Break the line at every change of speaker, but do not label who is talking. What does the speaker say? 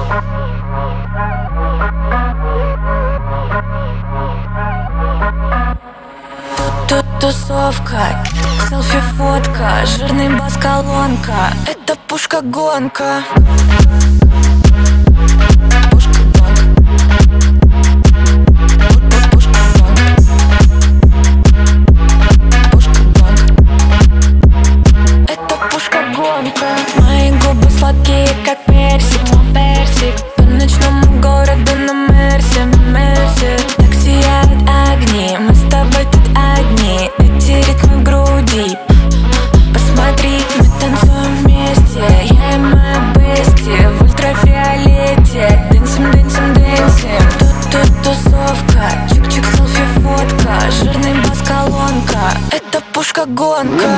Тут тусовка, селфи-фотка, жирный бас-колонка. Это пушка-гонка. Мои губы сладкие, как персик, персик. По ночному городу на Мерсе, Мерсе. Так сияют огни, мы с тобой тут одни. Эти ритмы в груди. Посмотри, мы танцуем вместе. Я и моя бести в ультрафиолете. Дэнсим, дэнсим, дэнсим. Тут тусовка, чик-чик, селфи-фотка, жирный бас-колонка. Это пушка-гонка.